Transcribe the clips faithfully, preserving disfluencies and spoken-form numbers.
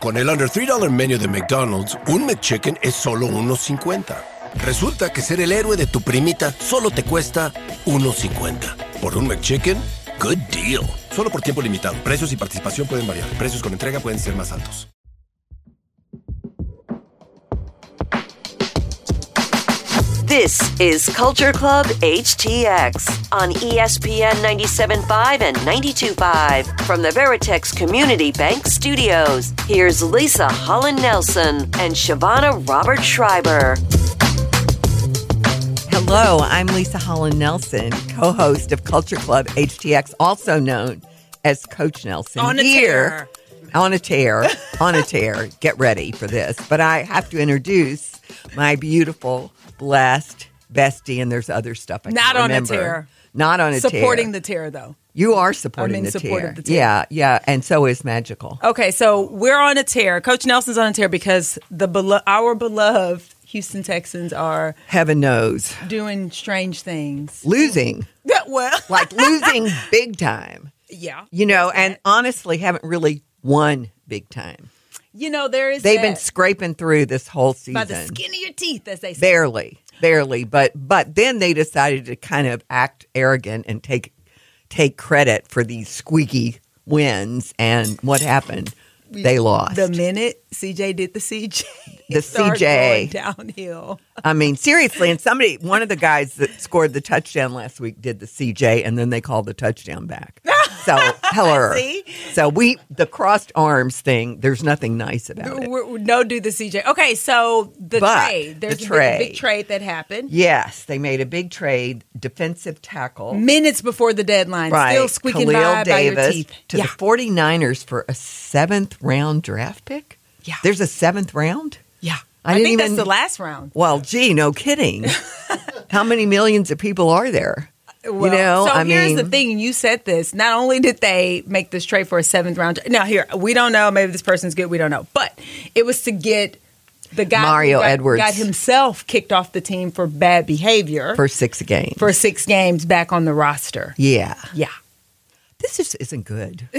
Con el under three dollar menu de McDonald's, un McChicken es solo uno cincuenta. Resulta que ser el héroe de tu primita solo te cuesta uno cincuenta. Por un McChicken, good deal. Solo por tiempo limitado. Precios y participación pueden variar. Precios con entrega pueden ser más altos. This is Culture Club H T X on E S P N ninety-seven point five and ninety-two point five from the Veritex Community Bank Studios. Here's Lisa Holland-Nelson and Shavonna Robert Schreiber. Hello, I'm Lisa Holland-Nelson, co-host of Culture Club H T X, also known as Coach Nelson. On a Here, tear. On a tear. On a tear. Get ready for this. But I have to introduce my beautiful, blessed bestie, and there's other stuff I Not can't on a remember. tear. Not on a tear. Supporting the tear, though. You are supporting I'm in the support tear. of the tear. Yeah, yeah, and so is Magical. Okay, so we're on a tear. Coach Nelson's on a tear because the belo- our beloved Houston Texans are Heaven knows. doing strange things. Losing. Well, Like losing big time. yeah. You know, and honestly haven't really won big time. You know, there is They've that been scraping through this whole season. by the skin of your teeth, as they say. Barely, barely. But but then they decided to kind of act arrogant and take take credit for these squeaky wins. And what happened? They lost. The minute C J did the C J, The it started C J. going downhill. I mean, seriously. And somebody, one of the guys that scored the touchdown last week did the C J, and then they called the touchdown back. So, hello. See? So we, the crossed arms thing, there's nothing nice about it. We're, we're- no, do the C J. Okay, so the But trade. There's the a big- trade. big trade that happened. Yes, they made a big trade, defensive tackle. Minutes before the deadline, Right. still squeaking Khalil by, by your Davis teeth. to yeah. the 49ers for a seventh round draft pick? Yeah. There's a seventh round? yeah. I I, didn't think even- that's the last round. Well, gee, no kidding. How many millions of people are there? Well, you know, so I here's mean, the thing, and you said this. Not only did they make this trade for a seventh round. Now, here, we don't know. Maybe this person's good. We don't know. But it was to get the guy Mario who got, Edwards. got himself kicked off the team for bad behavior for six games. for six games back on the roster. yeah. Yeah. This just isn't good.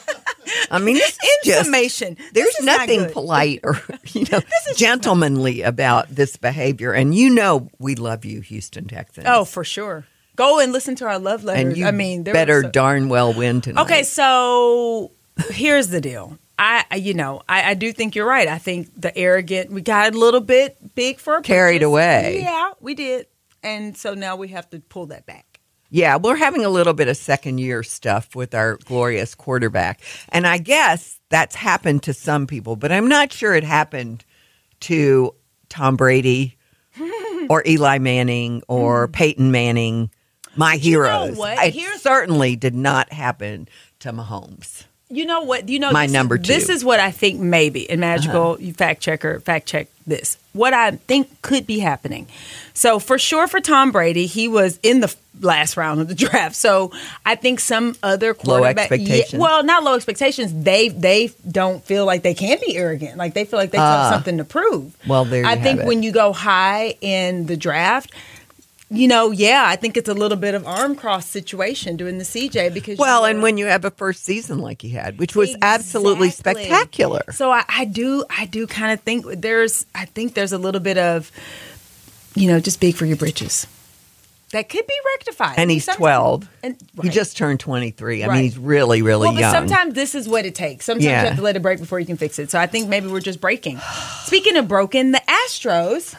I mean, this is In just, summation, there's this is not nothing good. polite or, you know, gentlemanly about this behavior. And you know we love you, Houston Texans. Oh, for sure. Go and listen to our love letters. and you I mean, there better was a- darn well win tonight. Okay, so here's the deal. I, I- you know, I, I do think you're right. I think the arrogant, we got a little bit big for a Carried purchase. away. Yeah, we did. And so now we have to pull that back. Yeah, we're having a little bit of second year stuff with our glorious quarterback. And I guess that's happened to some people, but I'm not sure it happened to Tom Brady or Eli Manning or Peyton Manning, my you know heroes. what? It Here's- certainly did not happen to Mahomes. You know what? You know My this, number two. Uh-huh. This is what I think maybe, and Magical, you fact checker, fact check this. What I think could be happening. So for sure for Tom Brady, he was in the last round of the draft. So I think some other quarterback, expectations. Yeah, well, not low expectations. They they don't feel like they can be arrogant. Like they feel like they have Ah. something to prove. Well, there you I have think it. when you go high in the draft. You know, yeah, I think it's a little bit of arm cross situation doing the C J because Well, you're- and when you have a first season like he had, which was absolutely Exactly. spectacular. So I, I do, I do kind of think there's, I think there's a little bit of, you know, just big for your britches. That could be rectified. And he's Sometimes- twelve. And, He right. just turned twenty-three. I Right. mean, he's really, really well, but young. sometimes this is what it takes. Sometimes Yeah. you have to let it break before you can fix it. So I think maybe we're just breaking. Speaking of broken, the Astros.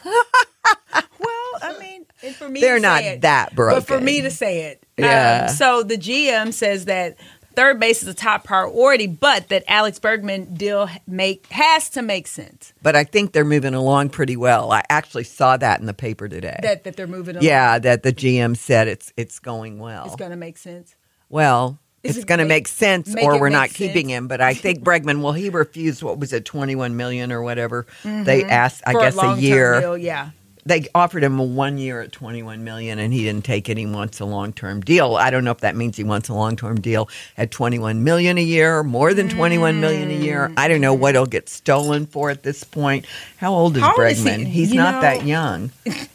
well, I mean, and for me, They're to not say it, that But for broken. me to say it, Yeah. Um, so the G M says that third base is a top priority, but that Alex Bergman deal make has to make sense. But I think they're moving along pretty well. I actually saw that in the paper today. That that they're moving. along. yeah, that the G M said it's it's going well. It's going to make sense. well, Is it's it going to make- make sense, make or it we're make not sense? keeping him. But I think Bregman, well, he refused. What was it, twenty-one million or whatever? They asked, I For guess, a, a long-term year. deal, yeah. They offered him a one year at twenty-one million, and he didn't take it. He wants a long term deal. I don't know if that means he wants a long term deal at twenty-one million a year, more than twenty-one million a year. I don't know what he'll get stolen for at this point. How old is How old is he? Bregman? He's You not know- that young.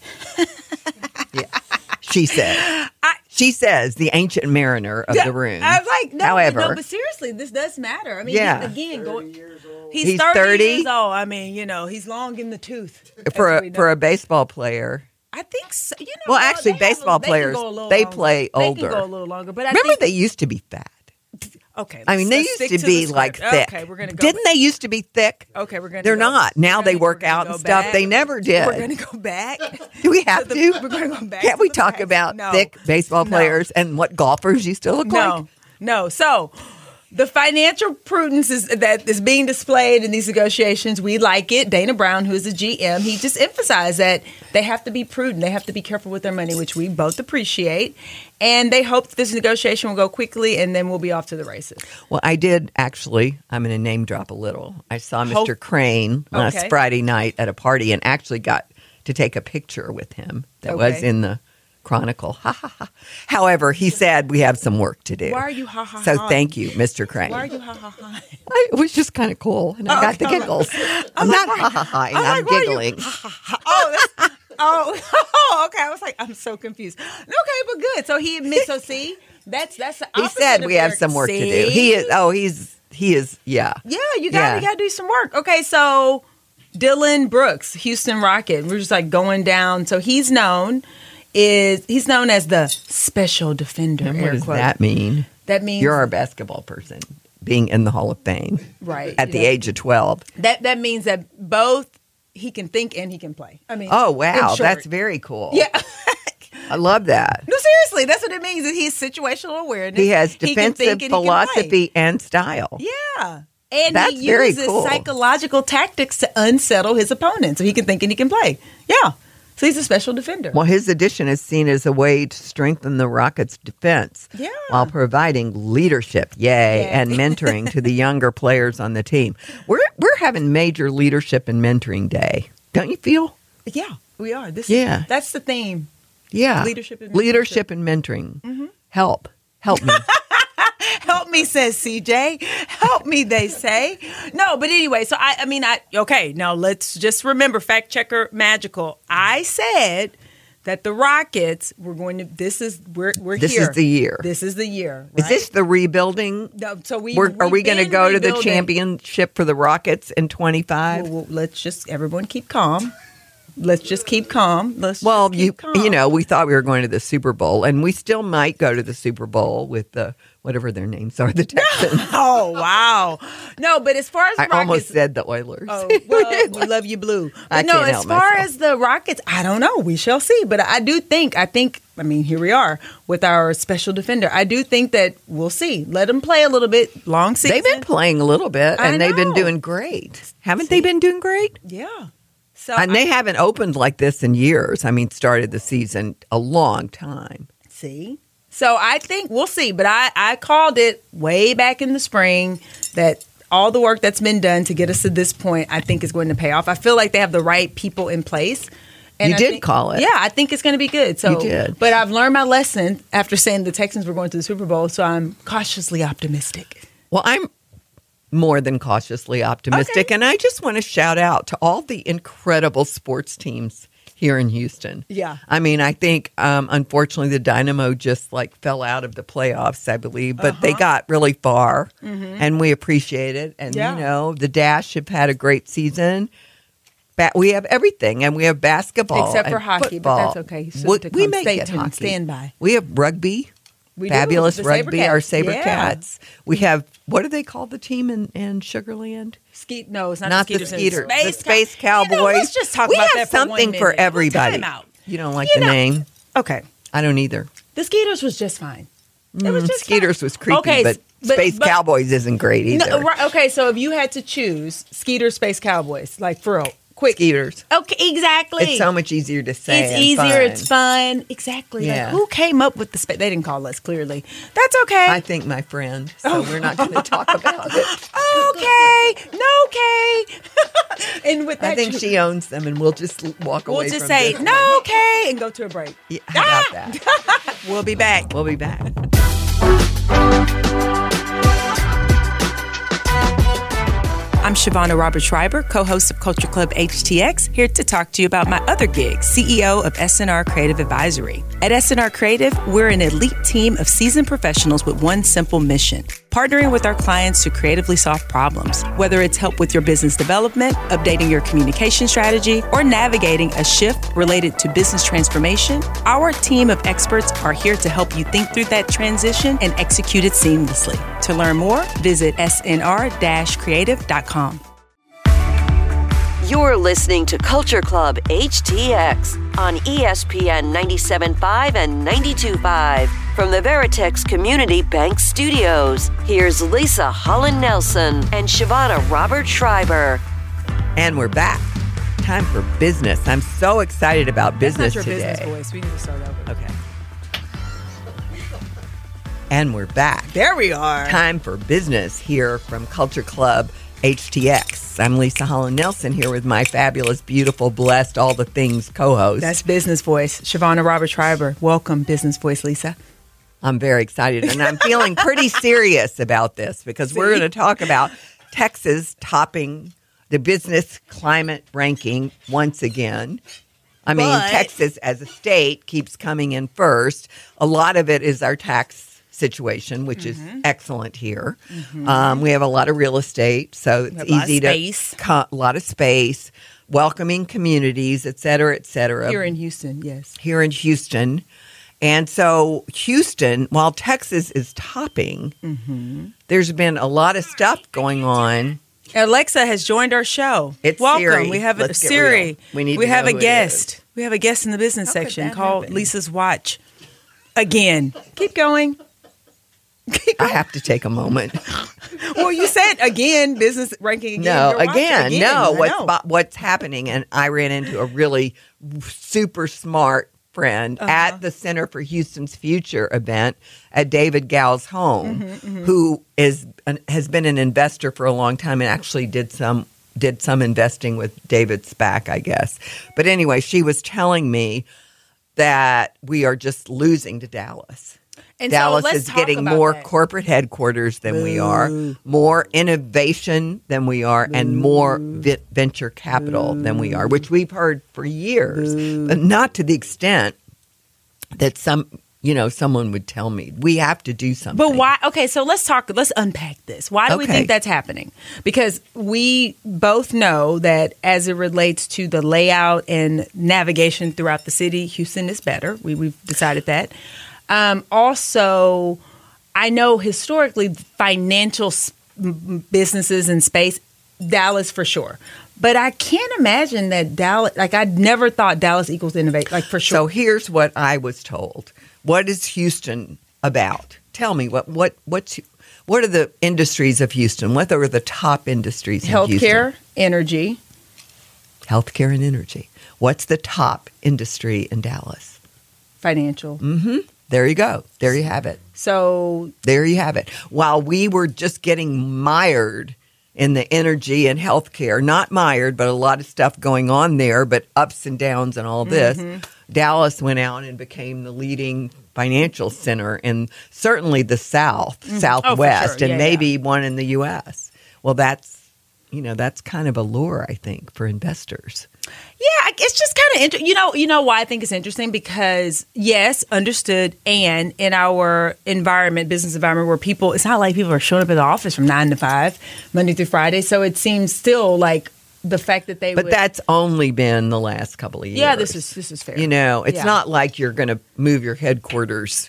yeah, she says. I- she says the ancient mariner of the room. I was like, no, However, no, but seriously, this does matter. I mean, Yeah. he's, again, going. He's, He's thirty, thirty? years old. I mean, you know, he's long in the tooth. For That's what a he for a does. baseball player. I think so. You know, Well, actually, they have a- baseball they can players, go a little they longer. play They older. can go a little longer, but I Remember, think they used to be fat. okay. I mean, let's- they let's used stick to the be script. like thick. Okay, we're gonna go. Didn't they used to be thick? Okay, we're gonna. They're go, not. Now we're they gonna- work we're gonna out go and stuff. back. They never did. We're gonna go back. Do we have to? The, to? We're gonna go back. Can't to we the talk past. about No. thick baseball No. players and what golfers used to look No, like? no. So the financial prudence is, that is being displayed in these negotiations, we like it. Dana Brown, who is the G M, he just emphasized that they have to be prudent. They have to be careful with their money, which we both appreciate. And they hope that this negotiation will go quickly, and then we'll be off to the races. Well, I did actually. I'm going to name drop a little. I saw Mister Hope- Crane last Okay. Friday night at a party and actually got to take a picture with him that was Okay. in the Chronicle. Ha ha ha. However, he said we have some work to do. Why are you ha ha So ha? thank you, Mister Crane. Why are you ha ha ha? I- It was just kind of cool, and I Oh, got the okay. giggles. I'm not ha ha ha, and I'm I'm like, why are you- giggling. Oh, that's, oh, oh, okay. I was like, I'm so confused. Okay, but good. So he admits. So see, that's that's. The He opposite said of we have Eric. some work to do. See? He is. Oh, he's he is. Yeah. Yeah, you got Yeah. you got to do some work. Okay, so Dylan Brooks, Houston Rocket. We're just like going down. So he's known is he's known as the special defender. And air what does quote. that mean? That means You're our basketball person, being in the Hall of Fame right at the yeah. age of twelve. That that means that both he can think and he can play. I mean, Oh in wow, short. that's very cool. yeah. I love that. No, seriously, that's what it means. That he's situational awareness. He has can defensive think and he can play. philosophy and style. Yeah. And That's he very uses cool. psychological tactics to unsettle his opponent so he can think and he can play. Yeah. So he's a special defender. Well, his addition is seen as a way to strengthen the Rockets' defense Yeah. while providing leadership, yay, Yay. and mentoring to the younger players on the team. We're we're having major leadership and mentoring day, don't you feel? Yeah, we are. This Yeah. is, that's the theme. Yeah, Leadership and leadership and mentoring. Help, help me. Help me, says C J. Help me, they say. No, but anyway, so I, I mean, I okay. Now let's just remember, fact checker magical. I said that the Rockets were going to. This is we're we're This here. is the year. This is the year. Is right? this the rebuilding? No, so we We're, are we've we going to been go to the rebuilding. championship for the Rockets in twenty-five? Well, well, let's just everyone keep calm. Let's just keep calm. Let's Well, just you keep calm. you know, we thought we were going to the Super Bowl, and we still might go to the Super Bowl with the whatever their names are, the Texans. Oh wow! No, but as far as I Rockets, almost said the Oilers. oh well, we love you, Blue. But I no, can't as help far myself. as the Rockets, I don't know. We shall see. But I do think, I think, I mean, here we are with our special defender. I do think that we'll see. Let them play a little bit. Long season. They've been playing a little bit, I and they've been know. doing great. Haven't they been doing great? yeah. So And I, they haven't opened like this in years. I mean, started the season a long time. see. So I think we'll see. But I, I called it way back in the spring that all the work that's been done to get us to this point, I think is going to pay off. I feel like they have the right people in place. And You I did think- call it. Yeah, I think it's going to be good. So, You did. But I've learned my lesson after saying the Texans were going to the Super Bowl, so I'm cautiously optimistic. Well, I'm more than cautiously optimistic, Okay. and I just want to shout out to all the incredible sports teams here in Houston. Yeah. I mean, I think um, unfortunately the Dynamo just like fell out of the playoffs, I believe, but they got really far, and we appreciate it. And Yeah. you know, the Dash have had a great season. Ba- we have everything, and we have basketball, Except for and hockey, but football. that's okay. Soon We, to we come. may Stay get tuned. hockey. Stand by. We have rugby. We do. Fabulous The rugby, Sabercats. our Saber Yeah. Cats. We have, what do they call the team in, in Sugarland? Skeet, no, it's not, Not the the Skeeters. Skeeter, the Space Space Cow- You know, Cowboys. let's just talk we about have that for one something for minute. everybody. Time out. You don't like You the know- name? Okay. I don't either. The Skeeters was just fine. It was Mm, just Skeeters fine. was creepy, Okay, but, but- Space but- Cowboys isn't great either. No, right, okay, so if you had to choose Skeeter, Space Cowboys, like for real, quick. Skeeters. Okay, exactly. It's so much easier to say. It's and easier. fun. It's fun. Exactly. Yeah. Like, who came up with the space? They didn't call us, clearly. That's okay. I think my friend, so we're not going to talk about it. okay. No, okay. And with that, I think you- she owns them, and we'll just w- walk we'll away just from say, this no, one. okay, and go to a break. Yeah, how about that? We'll be back. We'll be back. I'm Shavonna Roberts Schreiber, co-host of Culture Club H T X, here to talk to you about my other gig, C E O of S N R Creative Advisory. At S N R Creative, we're an elite team of seasoned professionals with one simple mission: partnering with our clients to creatively solve problems. Whether it's help with your business development, updating your communication strategy, or navigating a shift related to business transformation, our team of experts are here to help you think through that transition and execute it seamlessly. To learn more, visit s n r dash creative dot com. You're listening to Culture Club H T X on E S P N ninety-seven point five and ninety-two point five. From the Veritex Community Bank Studios, here's Lisa Holland Nelson and Shavonna Robert Schreiber. And we're back. Time for business. I'm so excited about business That's not your today. business voice. We need to start over. Okay. And we're back. There we are. Time for business here from Culture Club H T X. I'm Lisa Holland Nelson here with my fabulous, beautiful, blessed, all the things co-host. That's Business Voice. Shavonna Robert Schreiber. Welcome, Business Voice, Lisa. I'm very excited, and I'm feeling pretty serious about this because See? we're going to talk about Texas topping the business climate ranking once again. I mean, But- Texas as a state keeps coming in first. A lot of it is our tax situation, which Mm-hmm. is excellent here. Mm-hmm. Um, we have a lot of real estate, so it's have a lot of easy to space. co- a lot of space, welcoming communities, et cetera, et cetera. Here in Houston, yes. Here in Houston. And so Houston, while Texas is topping, Mm-hmm. there's been a lot of stuff going on. Alexa has joined our show. It's Welcome. Siri. We have a Let's get Siri. real. We need we to have know a who it guest. is. We have a guest in the business How could section that called happen? Lisa's Watch. Again. Keep going. Keep I going. have to take a moment. Well, you said again, business ranking again. No, Your watch again, again. no. I What's know. bo- what's happening? And I ran into a really super smart friend Uh-huh. at the Center for Houston's Future event at David Gow's home, Mm-hmm, who is an, has been an investor for a long time and actually did some did some investing with David SPAC, I guess. But anyway, she was telling me that we are just losing to Dallas. And so Dallas let's is talk getting about more that. corporate headquarters than we are, more innovation than we are, and more vi- venture capital than we are, which we've heard for years, but not to the extent that some, you know, someone would tell me. We have to do something. But why? Okay, so let's talk. Let's unpack this. Why do we Okay. think that's happening? Because we both know that as it relates to the layout and navigation throughout the city, Houston is better. We, we've decided that. Um, also, I know historically financial s- m- businesses and space, Dallas for sure. But I can't imagine that Dallas, like I never thought Dallas equals innovate, like for sure. So here's what I was told. What is Houston about? Tell me what what what's what are the industries of Houston? What are the top industries in Houston? Healthcare, energy. Healthcare and energy. What's the top industry in Dallas? Financial. Mm-hmm. There you go. There you have it. So There you have it. While we were just getting mired in the energy and healthcare, not mired, but a lot of stuff going on there, but ups and downs and all this, Mm-hmm. Dallas went out and became the leading financial center in certainly the South, Southwest, sure. and Yeah, maybe one in the U S. Well, that's, you know, that's kind of a lure, I think, for investors. yeah, it's just kind of interesting. You know, you know why I think it's interesting because yes, understood, and in our environment, business environment, where people, it's not like people are showing up at the office from nine to five, Monday through Friday. So it seems still like the fact that they, But would, that's only been the last couple of years. yeah, this is this is fair. You know, it's Yeah. not like you're going to move your headquarters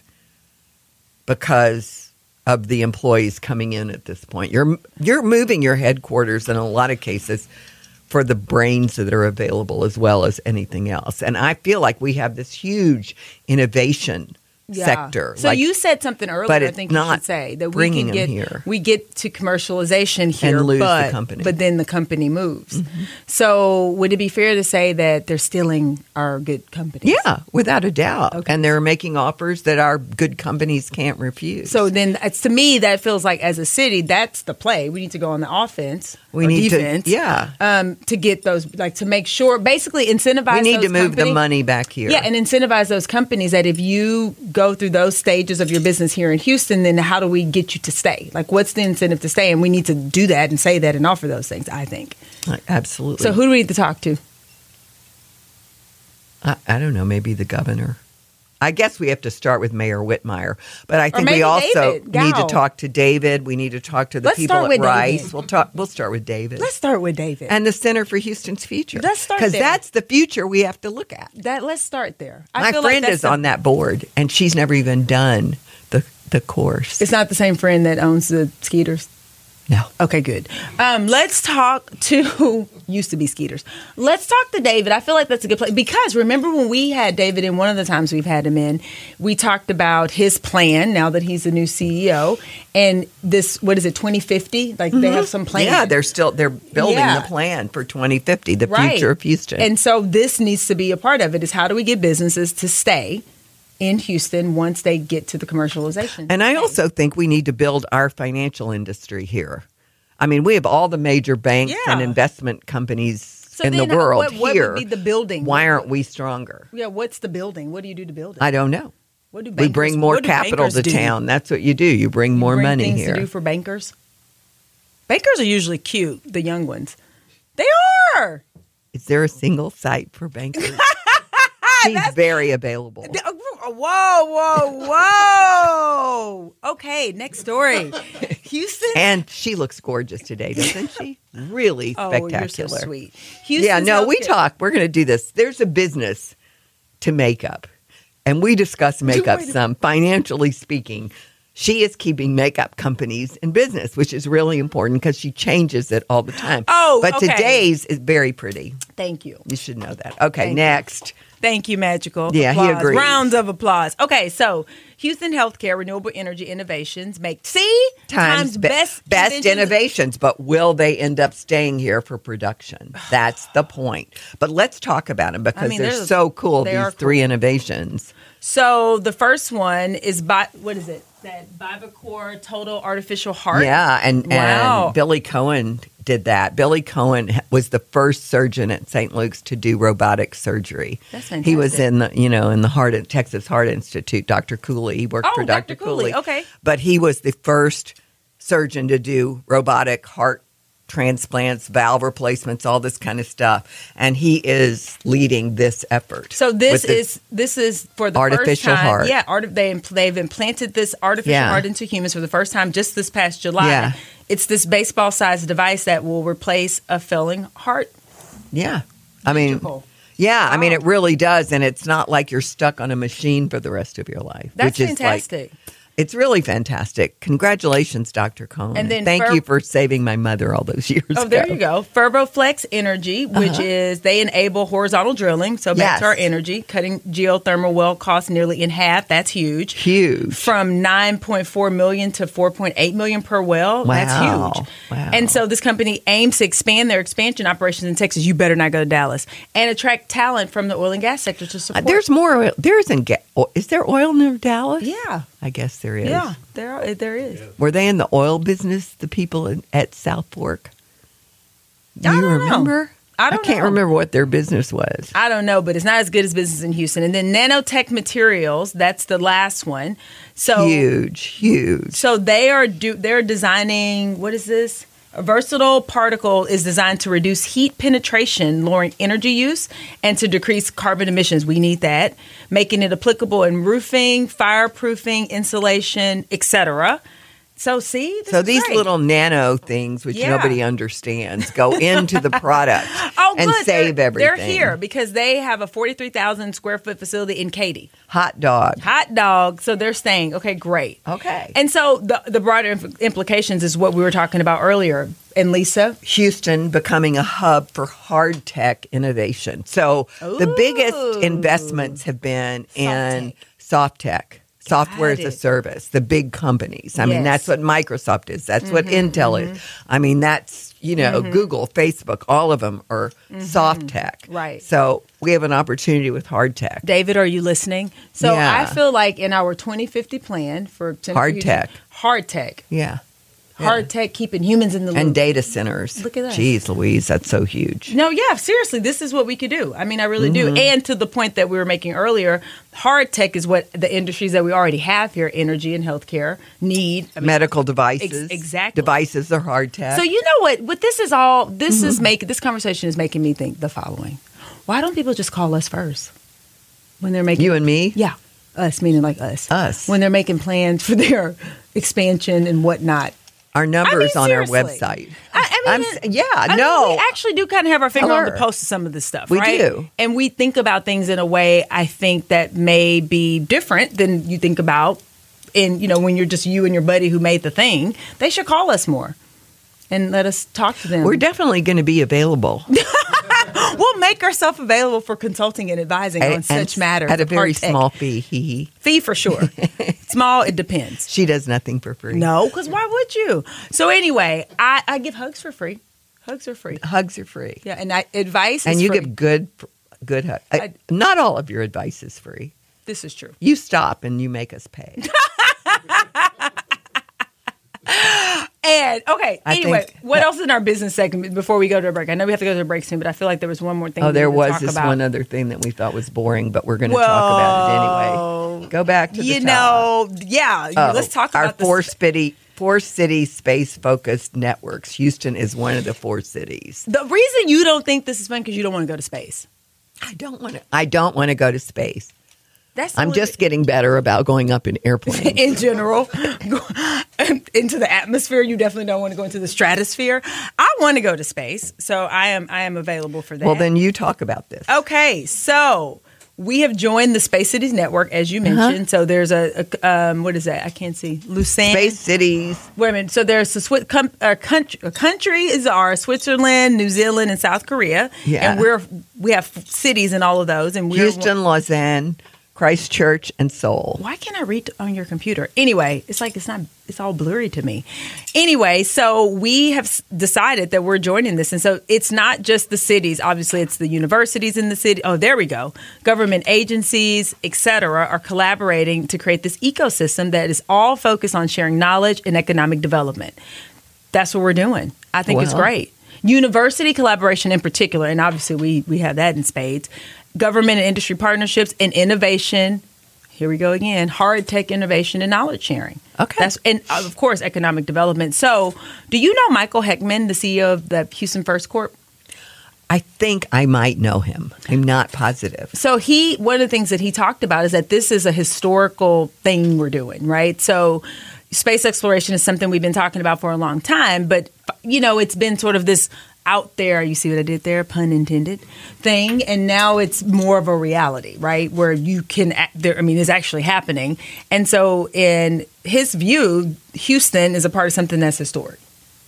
because of the employees coming in at this point. You're you're moving your headquarters in a lot of cases for the brains that are available as well as anything else. And I feel like we have this huge innovation Yeah. sector. So Like, you said something earlier. but I it's think you not should say that we bringing can them get here. we get to commercialization here, lose the but company. but then the company moves. Mm-hmm. So would it be fair to say that they're stealing our good companies? yeah, without a doubt. Okay. And they're making offers that our good companies can't refuse. So then, it's, to me, that feels like as a city, that's the play. We need to go on the offense. we or need defense, to, yeah. um, to get those, like to make sure, basically incentivize. We need to those move the company- money back here. Yeah, and incentivize those companies that if you go through those stages of your business here in Houston, then how do we get you to stay? Like, what's the incentive to stay? And we need to do that and say that and offer those things, I think. Absolutely. So, who do we need to talk to? I, I don't know, maybe the governor. I guess we have to start with Mayor Whitmire, but I think maybe we also David need to Gao. talk to David. We need to talk to the Let's people start at with Rice. David. We'll talk. We'll start with David. Let's start with David. and the Center for Houston's Future. Let's start because there. that's the future we have to look at. that let's start there. I My feel like friend that's is the- on that board, and she's never even done the the course. It's not the same friend that owns the Skeeters. no. Okay, good. Um, let's talk to used to be Skeeters. Let's talk to David. I feel like that's a good place because remember when we had David in, one of the times we've had him in, we talked about his plan now that he's a new C E O and this, what is it, twenty fifty? Like they have some plan. Yeah, they're still they're building Yeah. the plan for twenty fifty, the Right. future of Houston. And so this needs to be a part of it is how do we get businesses to stay in Houston once they get to the commercialization? And I phase? also think we need to build our financial industry here. I mean, we have all the major banks Yeah. and investment companies So in the then world what, what here. would be the building? Why aren't we stronger? Yeah, what's the building? What do you do to build it? I don't know. What do We bankers- bring more what do capital bankers to do? town. That's what you do. You bring more Bring money things here. to do for bankers. Bankers are usually cute, the young ones. They are. Is there a single site for bankers? She's very available. Whoa, whoa, whoa. Okay, next story. Houston. And she looks gorgeous today, doesn't she? Really Oh, spectacular. you're so sweet. Yeah, Houston's no, we healthcare- talk. We're going to do this. There's a business to makeup, and we discuss makeup Wait a- some. Financially speaking, she is keeping makeup companies in business, which is really important because she changes it all the time. Oh, but okay. today's is very pretty. Thank you. You should know that. Okay, Thank you. next. Thank you, Magical. Yeah, he Applause. agrees. Rounds of applause. Okay, so Houston Healthcare Renewable Energy Innovations make see Times, be- best best inventions- innovations, but will they end up staying here for production? That's the point. But let's talk about them because mean, they're they're- so cool. they These are three innovations. So the first one is by what is it? That Vivacor Total Artificial Heart. Yeah, and, Wow. and Billy Cohen did that. Billy Cohen was the first surgeon at Saint Luke's to do robotic surgery. That's He was fantastic. in the, you know, in the Heart Texas Heart Institute. Doctor Cooley, he worked Oh, for Doctor Doctor Cooley, Cooley. okay. But he was the first surgeon to do robotic heart transplants, valve replacements, all this kind of stuff. And he is leading this effort. So this with is this is for the artificial first time. heart. Yeah, art, they they've implanted this artificial Yeah. heart into humans for the first time just this past July. Yeah. It's this baseball-sized device that will replace a failing heart. Yeah. I mean, Magical. yeah, I mean, Wow. it really does. And it's not like you're stuck on a machine for the rest of your life. That's which is fantastic. Like, it's really fantastic. Congratulations, Doctor Cohen. And then thank Fer- you for saving my mother all those years Oh, ago. there you go. FervoFlex Energy, which Uh-huh. is they enable horizontal drilling. So back Yes. to our energy, cutting geothermal well costs nearly in half. That's huge. Huge. From nine point four million to four point eight million per well. Wow. That's huge. Wow. And so this company aims to expand their expansion operations in Texas. You better not go to Dallas and attract talent from the oil and gas sector to Uh, support. there's more oil. There isn't. Ga- o- is there oil near Dallas? yeah, I guess there is. yeah, there there is. Were they in the oil business, the people in, at South Fork? Do I you don't know. remember? I don't can't know. remember what their business was. I don't know, but it's not as good as business in Houston. And then nanotech materials, that's the last one. So Huge, huge. So they are do they're designing, what is this? A versatile particle is designed to reduce heat penetration, lowering energy use, and to decrease carbon emissions. We need that, making it applicable in roofing, fireproofing, insulation, et cetera. So see, this So is these great. little nano things, which Yeah. nobody understands, go into the product oh, and good. save they're, everything. They're here because they have a forty-three thousand square foot facility in Katy. Hot dog. Hot dog. So they're staying. Okay, great. Okay. And so the the broader impl- implications is what we were talking about earlier. And Lisa, Houston becoming a hub for hard tech innovation. So the biggest Ooh. investments have been in tech. soft tech. Software as Got a it. service, the big companies. I mean, Yes. that's what Microsoft is. That's what Intel is. I mean, that's, you know, Google, Facebook, all of them are soft tech. Right. So we have an opportunity with hard tech. David, are you listening? So Yeah. I feel like in our twenty fifty plan for Center for Hard Houston- tech. hard tech, Yeah. hard tech, keeping humans in the loop. And data centers. Look at that. Jeez Louise, that's so huge. No, yeah, seriously, this is what we could do. I mean, I really do. Mm-hmm. And to the point that we were making earlier, hard tech is what the industries that we already have here, energy and healthcare, need. I mean, Medical devices. Ex- exactly. Devices are hard tech. So you know what? What this is all. This Mm-hmm. is making this conversation is making me think the following: why don't people just call us first when they're making you and me? Yeah. Us, meaning like us. Us. When they're making plans for their expansion and whatnot. Our numbers I mean, on our seriously. website. I, I mean, I'm, yeah, I no. mean, we actually do kind of have our finger on the Sure. pulse of some of this stuff, We right? do. And we think about things in a way, I think, that may be different than you think about in, you know, when you're just you and your buddy who made the thing. They should call us more and let us talk to them. We're definitely going to be available. We'll make ourselves available for consulting and advising on And such matters. At a of very hard tech. small fee. Hee hee. fee for sure. Small, it depends. She does nothing for free. No, because why would you? So anyway, I, I give hugs for free. Hugs are free. Hugs are free. Yeah, and I, advice And is you free. give good, good hugs. I- Not all of your advice is free. This is true. You stop and you make us pay. And okay, I anyway, think- what else in our business segment before we go to a break? I know we have to go to a break soon, but I feel like there was one more thing. Oh, we there needed to was talk this about. one other thing that we thought was boring, but we're going to talk about it anyway. Go back to the You top. know, yeah. Oh, let's talk our about four this. city, four city space focused networks. Houston is one of the four cities. The reason you don't think this is fun because you don't want to go to space. I don't want to. I don't want to go to space. That's I'm what- just getting better about going up in airplanes. in general into the atmosphere. You definitely don't want to go into the stratosphere. I want to go to space, so I am I am available for that. Well, then you talk about this. Okay, so we have joined the Space Cities Network, as you mentioned. So there's a, a um, what is that? I can't see. Lucerne. Space cities. Wait a minute. So there's a, Swi- com- a country. A country is our Switzerland, New Zealand, and South Korea. Yeah. And we're we have cities in all of those. And we're Houston, Lausanne, Christchurch, and Seoul. Why can't I read on your computer? Anyway, it's like it's not, it's all blurry to me. Anyway, so we have s- decided that we're joining this. And so it's not just the cities. Obviously, it's the universities in the city. Oh, there we go. Government agencies, et cetera, are collaborating to create this ecosystem that is all focused on sharing knowledge and economic development. That's what we're doing. I think it's Well. great. University collaboration in particular, and obviously we we have that in spades. Government and industry partnerships and innovation. Here we go again. Hard tech innovation and knowledge sharing. Okay. That's and of course economic development. So, do you know Michael Heckman, the C E O of the Houston First Corp? I think I might know him. I'm not positive. So he, one of the things that he talked about is that this is a historical thing we're doing, right? So space exploration is something we've been talking about for a long time, but you know, it's been sort of this out there, you see what I did there, pun intended, thing, and now it's more of a reality, right? Where you can, act there, I mean, it's actually happening. And so in his view, Houston is a part of something that's historic,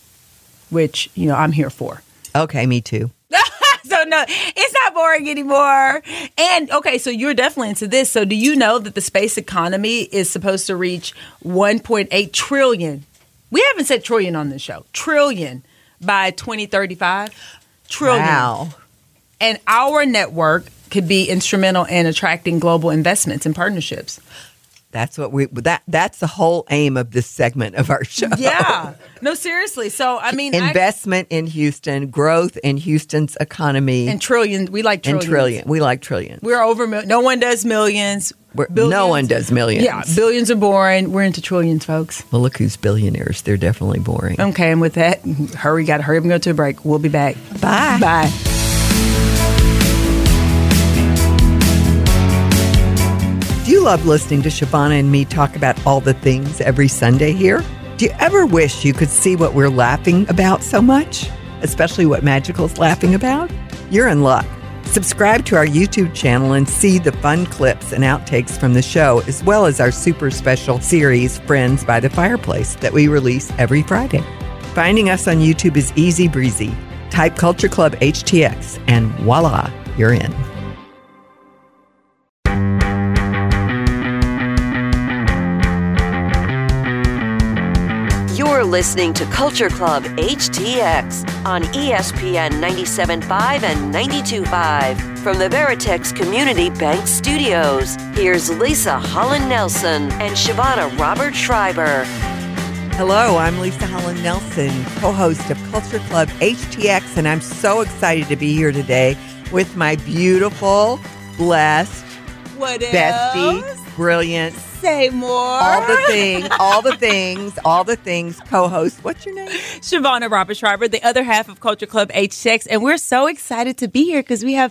which, you know, I'm here for. Okay, me too. So no, it's not boring anymore. And okay, so you're definitely into this. So do you know that the space economy is supposed to reach one point eight trillion? We haven't said trillion on this show. Trillion by twenty thirty-five. Trillion. Wow. And our network could be instrumental in attracting global investments and partnerships. That's what we that that's the whole aim of this segment of our show. Yeah. No, seriously. So I mean, I- Investment in Houston, growth in Houston's economy, and trillion. We like and trillions. trillion. We like trillion. We're over. Mil- no one does millions. We're- Billions. no one does millions. Yeah, billions are boring. We're into trillions, folks. Well, look who's billionaires. They're definitely boring. Okay, and with that, hurry, got to hurry up and go to a break. We'll be back. Bye. Bye. Do you love listening to Shavana and me talk about all the things every Sunday here? Do you ever wish you could see what we're laughing about so much? Especially what Magical's laughing about? You're in luck. Subscribe to our YouTube channel and see the fun clips and outtakes from the show, as well as our super special series, Friends by the Fireplace, that we release every Friday. Finding us on YouTube is easy breezy. Type Culture Club H T X and voila, you're in. You're listening to Culture Club H T X on E S P N ninety-seven point five and ninety-two point five from the Veritex Community Bank Studios. Here's Lisa Holland Nelson and Shavana Robert Schreiber. Hello, I'm Lisa Holland Nelson, co-host of Culture Club H T X, and I'm so excited to be here today with my beautiful, blessed, What bestie, brilliant, Say more. all the things, all the things, all the things co-host. What's your name? Shavana Robert Schreiber, the other half of Culture Club H T X, and we're so excited to be here because we have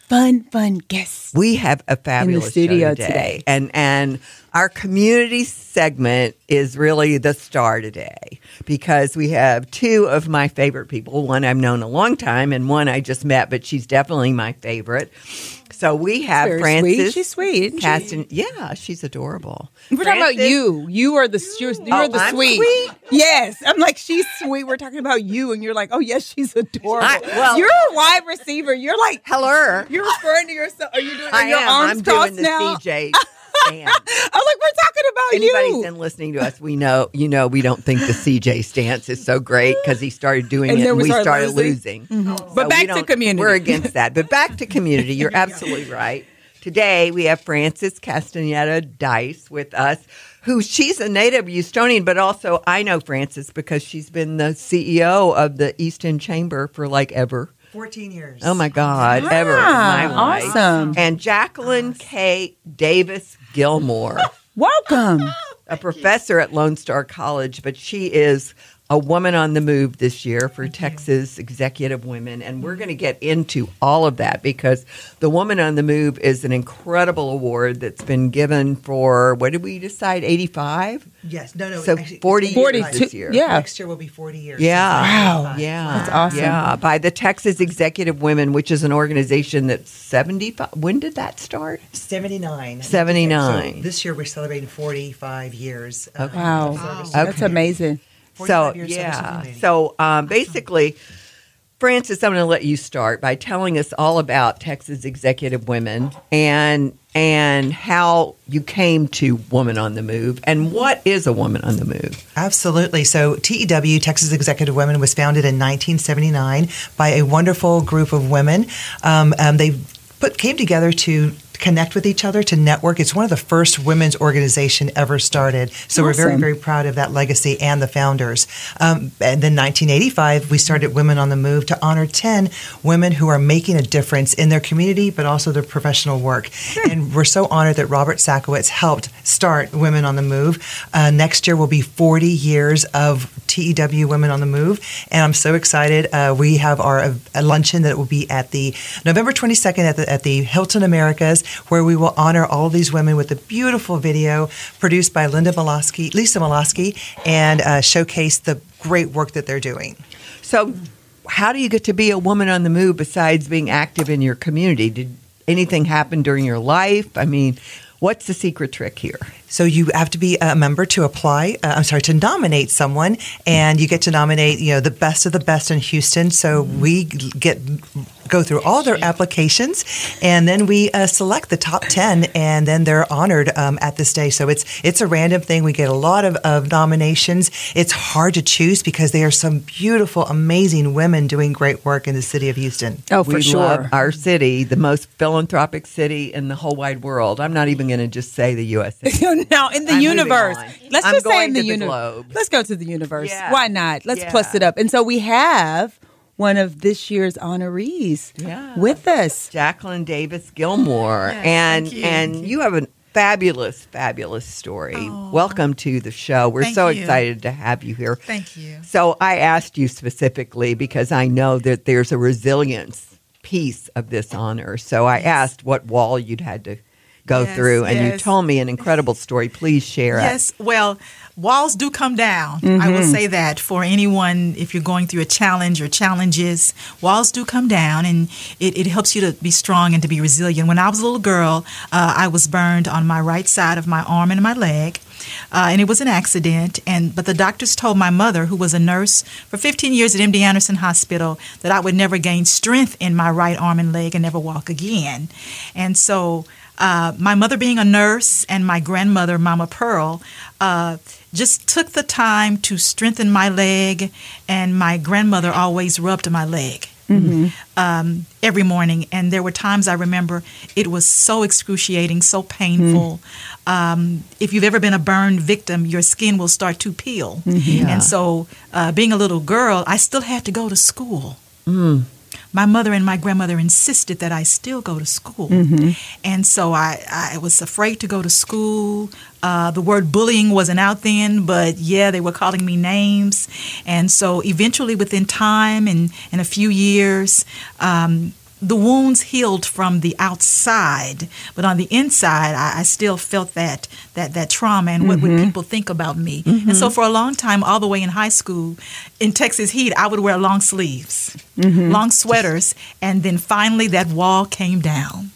fun, fun guests. We have a fabulous studio show today. today. And and our community segment is really the star today because we have two of my favorite people. One I've known a long time and one I just met, but she's definitely my favorite. So we have Very Frances. sweet. She's sweet. Caston. Yeah, she's adorable. We're talking about Frances- you. You are the you're, you're Oh, the I'm sweet. sweet? Yes, I'm like she's sweet. We're talking about you, and you're like, oh yes, she's adorable. I- well- you're a wide receiver. You're like, Hello. you're referring to yourself. Are you doing? Are I your am. arms I'm crossed doing the now? C J stand. I'm like, we're talking about Anybody's you. been listening to us, we know, you know, we don't think the C J stance is so great because he started doing And it then and we we started started losing. losing. Mm-hmm. But back we to don't- community. We're against that. But back to community. You're absolutely right. Today we have Frances Castaneda Dice with us, who she's a native Houstonian, but also I know Frances because she's been the C E O of the East End Chamber for like ever. fourteen years. Oh my God, Ah, ever in my life. awesome. And Jacqueline K. Davis Gilmore, Welcome. a professor at Lone Star College, but she is a woman on the move this year for Texas Executive Women. And we're going to get into all of that because the Woman on the Move is an incredible award that's been given for, what did we decide, eighty-five? Yes. No, no. So actually, it's forty forty years forty-two this year. Yeah. Next year will be forty years. Yeah. Wow. Yeah. That's awesome. Yeah. By the Texas Executive Women, which is an organization that's seventy-five. When did that start? seventy-nine. seventy-nine. So this year we're celebrating forty-five years. Of, Wow. of service. Okay. That's amazing. So, forty-five years service to the yeah. community. So, um, basically, Frances, I'm going to let you start by telling us all about Texas Executive Women and and how you came to Woman on the Move and what is a Woman on the Move? Absolutely. So T E W, Texas Executive Women, was founded in nineteen seventy-nine by a wonderful group of women. Um, um, they put came together to connect with each other, to network. It's one of the first women's organization ever started. So we're very, Awesome. very proud of that legacy and the founders. Um, and then nineteen eighty-five, we started Women on the Move to honor ten women who are making a difference in their community, but also their professional work. And we're so honored that Robert Sakowitz helped start Women on the Move. Uh, next year will be forty years of T E W Women on the Move. And I'm so excited. Uh, we have our a luncheon that will be at the November twenty-second at the, at the Hilton Americas, where we will honor all of these women with a beautiful video produced by Linda Molosky, Lisa Molosky, and uh, showcase the great work that they're doing. So, how do you get to be a woman on the move besides being active in your community? Did anything happen during your life? I mean, what's the secret trick here? So you have to be a member to apply. Uh, I'm sorry, to nominate someone, and you get to nominate, you know, the best of the best in Houston. So we get go through all their applications, and then we uh, select the top ten, and then they're honored um, at this day. So it's it's a random thing. We get a lot of, of nominations. It's hard to choose because there are some beautiful, amazing women doing great work in the city of Houston. Oh, for we sure. love our city, the most philanthropic city in the whole wide world. I'm not even going to just say the U S A. Now, in the I'm moving universe, on. let's I'm just say going in the to the universe. globe. Let's go to the universe. Yeah. Why not? Let's Yeah. plus it up. And so we have one of this year's honorees Yeah. with us. Jacqueline Davis Gilmore, Yes, and thank you. and you have a fabulous, fabulous story. Welcome to the show. We're Thank so you. excited to have you here. Thank you. So I asked you specifically because I know that there's a resilience piece of this honor. So I asked what wall you'd had to go Yes, through, and you yes. told me an incredible story. Please share it. Yes, well, walls do come down. I will say that for anyone, if you're going through a challenge or challenges, walls do come down, and it, it helps you to be strong and to be resilient. When I was a little girl, uh, I was burned on my right side of my arm and my leg. Uh, and it was an accident, and but the doctors told my mother, who was a nurse for fifteen years at M D Anderson Hospital, that I would never gain strength in my right arm and leg and never walk again. And so uh, my mother being a nurse and my grandmother, Mama Pearl, uh, just took the time to strengthen my leg, and my grandmother always rubbed my leg. Mm-hmm. Um, every morning, and there were times I remember it was so excruciating, so painful. Mm. Um, if you've ever been a burned victim, your skin will start to peel. Mm-hmm. Yeah. And so, uh, being a little girl, I still had to go to school. Mm. My mother and my grandmother insisted that I still go to school. Mm-hmm. And so I, I was afraid to go to school. Uh, the word bullying wasn't out then, but yeah, they were calling me names. And so eventually within time and in a few years, um, the wounds healed from the outside, but on the inside, I, I still felt that that that trauma and what mm-hmm. would people think about me. Mm-hmm. And so for a long time, all the way in high school, in Texas heat, I would wear long sleeves, mm-hmm. long sweaters, and then finally that wall came down,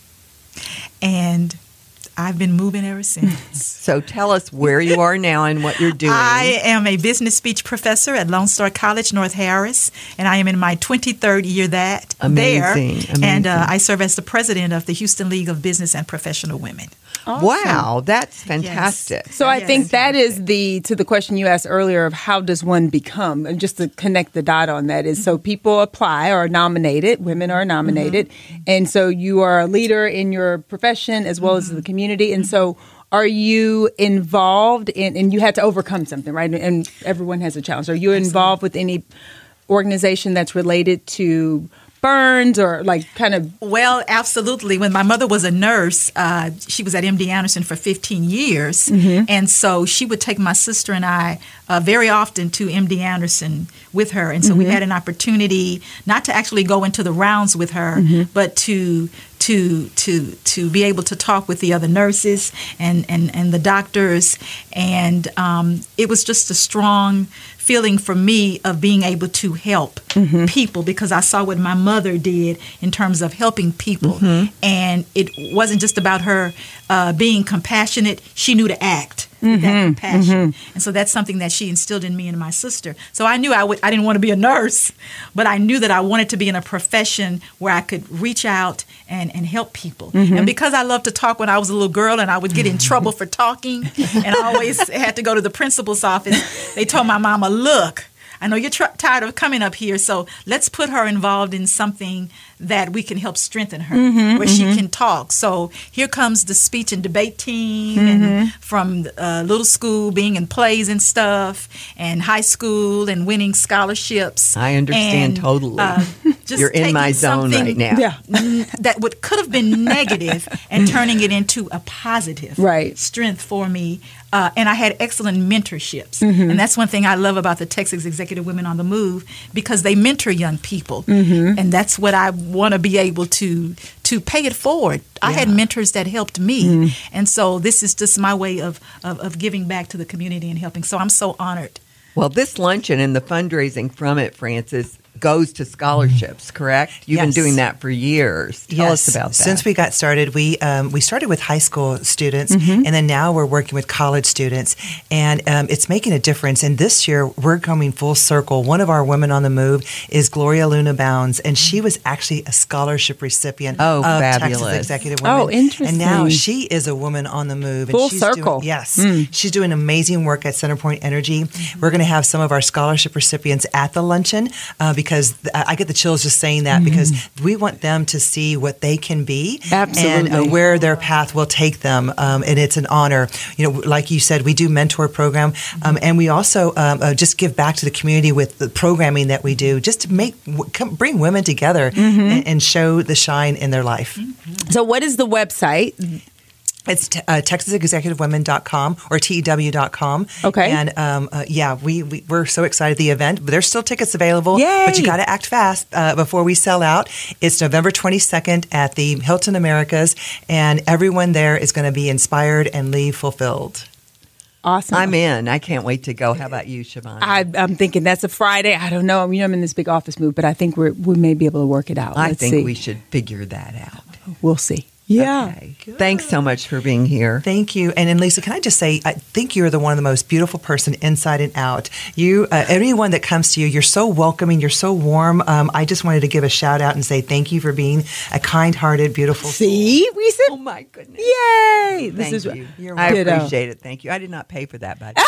and I've been moving ever since. So tell us where you are now and what you're doing. I am a business speech professor at Lone Star College, North Harris, and I am in my twenty-third year that amazing, there. amazing. And uh, I serve as the president of the Houston League of Business and Professional Women. Awesome. Wow, that's fantastic. Yes. So I Yes. think that is the, to the question you asked earlier of how does one become, and just to connect the dot on that is, so people apply or are nominated, women are nominated, mm-hmm. and so you are a leader in your profession as well mm-hmm. as the community, and so are you involved in, and you had to overcome something, right? And everyone has a challenge. Are you Absolutely. involved with any organization that's related to burns or like kind of? Well, absolutely. When my mother was a nurse, uh, she was at M D Anderson for fifteen years. Mm-hmm. And so she would take my sister and I uh, very often to M D Anderson with her. And so mm-hmm. we had an opportunity not to actually go into the rounds with her, mm-hmm. but to to to to be able to talk with the other nurses and, and, and the doctors. And um, it was just a strong feeling for me of being able to help mm-hmm. people, because I saw what my mother did in terms of helping people. Mm-hmm. And it wasn't just about her uh, being compassionate. She knew to act with that Mm-hmm. compassion. Mm-hmm. And so that's something that she instilled in me and my sister. So I knew I would, I didn't want to be a nurse, but I knew that I wanted to be in a profession where I could reach out and, and help people. Mm-hmm. And because I loved to talk when I was a little girl and I would get in trouble for talking, and I always had to go to the principal's office, they told my mama, look, I know you're tr- tired of coming up here, so let's put her involved in something that we can help strengthen her, mm-hmm, where mm-hmm. she can talk. So here comes the speech and debate team, mm-hmm. and from uh, little school, being in plays and stuff, and high school and winning scholarships. I understand and, totally. Uh, just You're in my zone right now. Yeah. that would could have been negative and turning it into a positive right. strength for me. Uh, and I had excellent mentorships. Mm-hmm. And that's one thing I love about the Texas Executive Women on the Move, because they mentor young people. Mm-hmm. And that's what I want to be able to to pay it forward. Yeah. I had mentors that helped me. Mm-hmm. And so this is just my way of, of, of giving back to the community and helping. So I'm so honored. Well, this luncheon and the fundraising from it, Frances, goes to scholarships, correct? You've Yes. been doing that for years. Tell yes. us about that. Since we got started, we um, we started with high school students, Mm-hmm. and then now we're working with college students, and um, it's making a difference. And this year, we're coming full circle. One of our women on the move is Gloria Luna Bounds, and she was actually a scholarship recipient Oh, of fabulous. Texas Executive Women. Oh, interesting. And now she is a woman on the move. And Full she's circle. Doing, yes. Mm. She's doing amazing work at Centerpoint Energy. Mm-hmm. We're going to have some of our scholarship recipients at the luncheon, uh, because I get the chills just saying that, mm-hmm. because we want them to see what they can be. Absolutely. And uh, where their path will take them. Um, and it's an honor. You know, like you said, we do mentor program, um, and we also um, uh, just give back to the community with the programming that we do, just to make w- come, bring women together Mm-hmm. and, and show the shine in their life. So what is the website? It's t- uh, texas executive women dot com or T E W dot com. Okay. And um, uh, yeah, we, we, we're so excited the event, but there's still tickets available. Yay. But you got to act fast uh, before we sell out. It's November twenty-second at the Hilton Americas, and everyone there is going to be inspired and leave fulfilled. Awesome. I'm in. I can't wait to go. How about you, Siobhan? I, I'm thinking that's a Friday. I don't know. You know, I'm in this big office move, but I think we're, we may be able to work it out. I Let's think see. we should figure that out. We'll see. Yeah. Okay. Thanks so much for being here. Thank you. And, and Lisa, can I just say, I think you're the one of the most beautiful person inside and out. You, uh, everyone that comes to you, you're so welcoming, you're so warm. Um, I just wanted to give a shout out and say thank you for being a kind-hearted, beautiful See? We said, Oh, my goodness. yay. This Thank is you. You're I welcome. appreciate it. Thank you. I did not pay for that, by the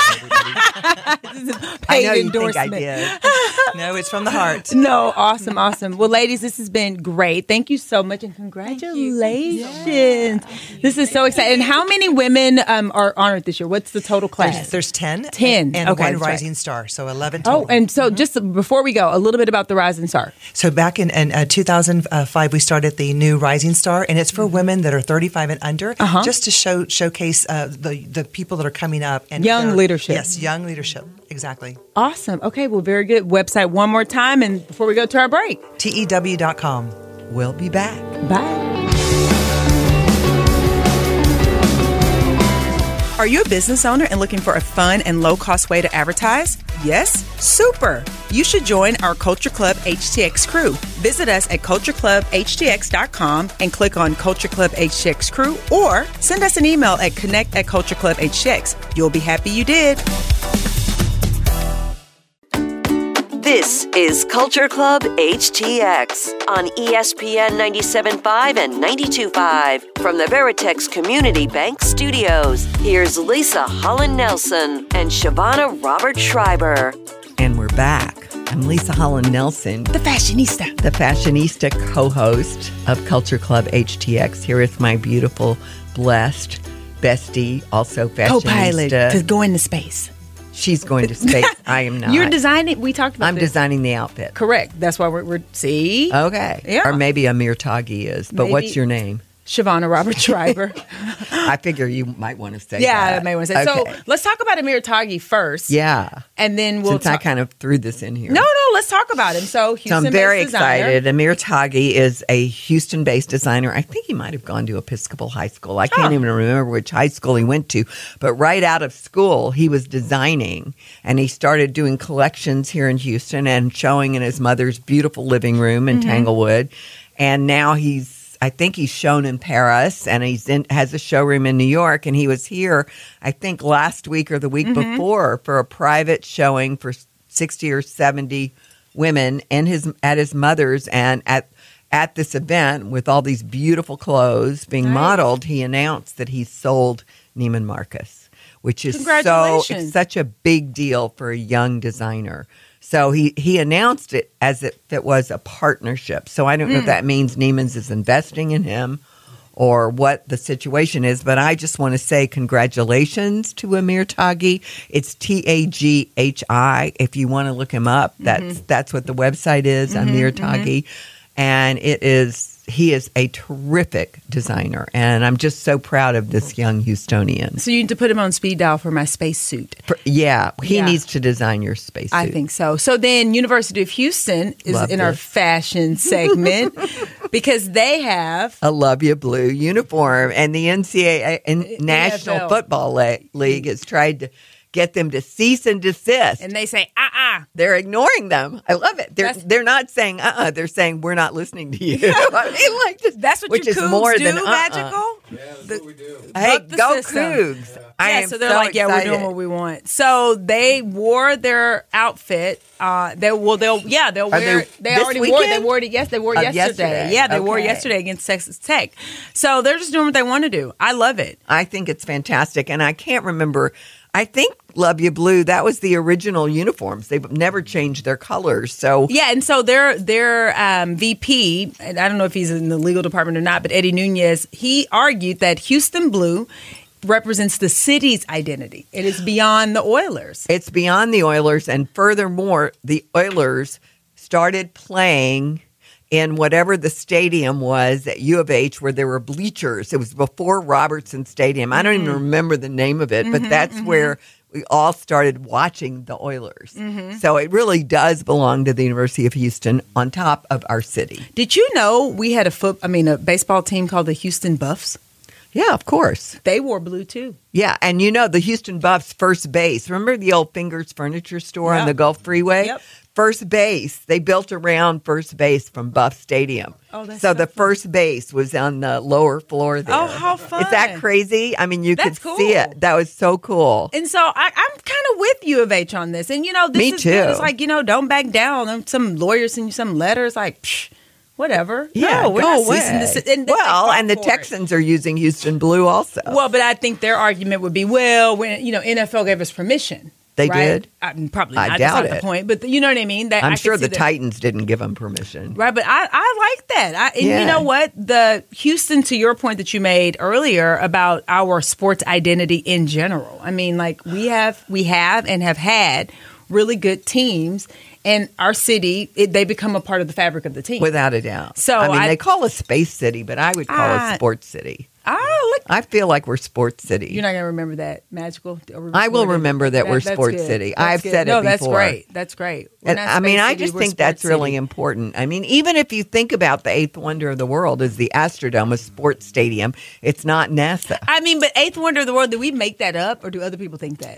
way, everybody. this is a I paid know you think I endorsement. did. No, it's from the heart. No, awesome, awesome. Well, ladies, this has been great. Thank you so much, and congratulations. This is so exciting. And how many women um, are honored this year? What's the total class? There's, there's ten. ten. And Okay, one that's right. rising star, so eleven total. Oh, and so just before we go, a little bit about the Rising Star. So back in, in uh, two thousand five, we started the new Rising Star, and it's for women that are thirty-five and under, Uh-huh. just to show showcase uh, the the people that are coming up. And Young they're- leadership. Yes, young leadership. Exactly. Awesome. Okay, well, very good. Website one more time, and before we go to our break. T E W dot com. We'll be back. Bye. Are you a business owner and looking for a fun and low-cost way to advertise? Yes? Super! You should join our Culture Club H T X crew. Visit us at culture club h t x dot com and click on Culture Club H T X crew, or send us an email at connect at culture club h t x. You'll be happy you did. This is Culture Club H T X on E S P N ninety-seven point five and ninety-two point five from the Veritex Community Bank Studios. Here's Lisa Holland Nelson and Shavonna Robert Schreiber. And we're back. I'm Lisa Holland Nelson, The fashionista. the fashionista co-host of Culture Club H T X, here with my beautiful, blessed bestie, also fashionista. Co-pilot to go into space. She's going to space. I am not. You're designing. We talked about I'm this. designing the outfit. Correct. That's why we're, we're see? Okay. Yeah. Or maybe Amir Taghi is. But Maybe. what's your name? Shavonna Robert Schreiber. I figure you might want to say yeah, that. I may want to say. Okay. So let's talk about Amir Taghi first. Yeah. And then we'll Since I talk. kind of threw this in here. No, no, let's talk about him. So, Houston So I'm very designer. excited. Amir Taghi is a Houston-based designer. I think he might have gone to Episcopal High School. I can't Huh. even remember which high school he went to. But right out of school, he was designing, and he started doing collections here in Houston and showing in his mother's beautiful living room in Mm-hmm. Tanglewood. And now he's I think he's shown in Paris, and he's in, has a showroom in New York. And he was here, I think, last week or the week Mm-hmm. before for a private showing for sixty or seventy women in his at his mother's. And at at this event with all these beautiful clothes being Nice. modeled, he announced that he sold Neiman Marcus, which is so Congratulations. it's such a big deal for a young designer. So he, he announced it as if it was a partnership. So I don't know if that means Neiman's is investing in him or what the situation is, but I just want to say congratulations to Amir Taghi. It's T A G H I. If you want to look him up, that's that's what the website is, Amir Taghi. And it is he is a terrific designer, and I'm just so proud of this young Houstonian. So you need to put him on speed dial for my spacesuit. For- Yeah, he Yeah. needs to design your spacesuit. I think so. So then University of Houston is Love in our this. fashion segment because they have a Love You Blue uniform, and the N C double A and National N F L. Football Le- League has tried to get them to cease and desist. and they say, uh-uh. They're ignoring them. I love it. They're That's- they're not saying uh uh They're saying we're not listening to you. I mean, like just, That's what which you is Cougs more do, than uh-uh. Magical? Hey, Buck the go system. Cougs! I yeah, am so they're so like, yeah, we're excited. doing what we want. So they wore their outfit. Uh, they will. They'll. Yeah, they'll Are wear. they They this already wore it. They weekend? wore it. Yes, they wore it Oh, yesterday. yesterday. Yeah, they wore it Okay. yesterday against Texas Tech. So they're just doing what they want to do. I love it. I think it's fantastic, and I can't remember. I think Love You Blue. That was the original uniforms. They've never changed their colors. So Yeah, and so their their um, V P, and I don't know if he's in the legal department or not, but Eddie Nunez, he argued that Houston Blue represents the city's identity. It is beyond the Oilers. it's beyond the Oilers, and furthermore, the Oilers started playing in whatever the stadium was at U of H where there were bleachers. It was before Robertson Stadium. I don't even remember the name of it, but that's where we all started watching the Oilers. So it really does belong to the University of Houston on top of our city. Did you know we had a foot? I mean, a baseball team called the Houston Buffs? Yeah, of course. They wore blue too. Yeah, and you know the Houston Buffs first base. Remember the old Fingers Furniture Store on Yep. the Gulf Freeway? Yep. First base, they built around first base from Buff Stadium. Oh, that's so so the fun. first base was on the lower floor there. Oh, how fun. Is that crazy? I mean, you That's could see cool. it. That was so cool. And so I, I'm kind of with U of H on this. And, you know, this Me is too. good. It's like, you know, don't back down. And some lawyers send you some letters like, psh, whatever. Yeah, no, we're go not away. ceasing this. And they well, fought and the for it. Texans are using Houston Blue also. Well, but I think their argument would be, well, when you know, N F L gave us permission. They right? did? I, probably I not. doubt That's not it. the point. But the, you know what I mean? That, I'm I sure could see the that- Titans didn't give them permission. Right, but I, I like that. I, and Yeah. you know what? The Houston, to your point that you made earlier about our sports identity in general. I mean, like we have, we have, and have had really good teams, and our city, it, they become a part of the fabric of the team. Without a doubt. So I mean, I- they call us Space City, but I would call Ah. us Sports City. Oh, look. I feel like we're Sports City. You're not going to remember that. Magical? I will remember that we're Sports good. City. That's I've good. said no, it before. No, that's great. That's great. We're And, not I mean, Space I City, just we're think Sports that's really City. important. I mean, even if you think about the eighth wonder of the world is the Astrodome, a sports stadium, it's not NASA. I mean, but eighth wonder of the world, did we make that up or do other people think that?